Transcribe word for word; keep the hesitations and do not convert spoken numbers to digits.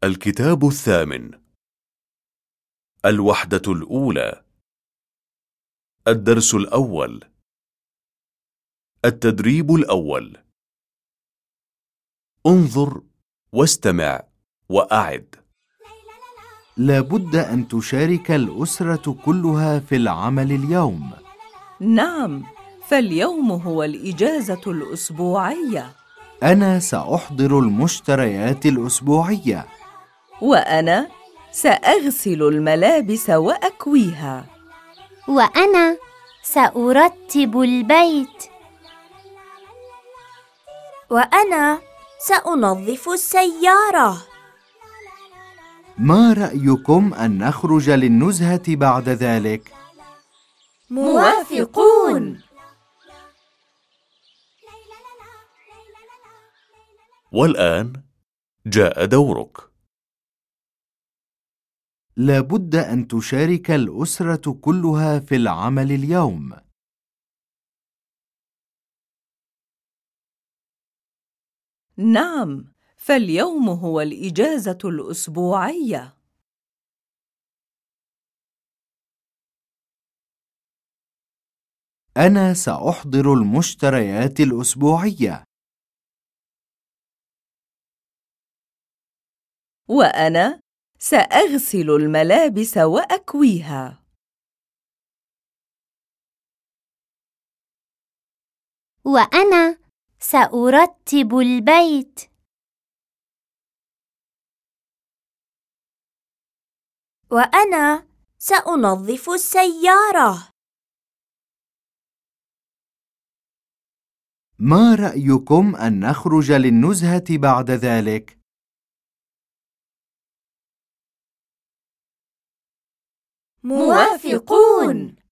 الكتاب الثامن. الوحدة الأولى. الدرس الأول. التدريب الأول. انظر واستمع وأعد. لا بد أن تشارك الأسرة كلها في العمل اليوم. نعم، فاليوم هو الإجازة الأسبوعية. أنا سأحضر المشتريات الأسبوعية. وأنا سأغسل الملابس وأكويها. وأنا سأرتب البيت. وأنا سأنظف السيارة. ما رأيكم أن نخرج للنزهة بعد ذلك؟ موافقون. والآن جاء دورك. لا بد أن تشارك الأسرة كلها في العمل اليوم. نعم، فاليوم هو الإجازة الأسبوعية. أنا سأحضر المشتريات الأسبوعية. وأنا سأغسل الملابس وأكويها. وأنا سأرتب البيت. وأنا سأنظف السيارة. ما رأيكم أن نخرج للنزهة بعد ذلك؟ موافقون.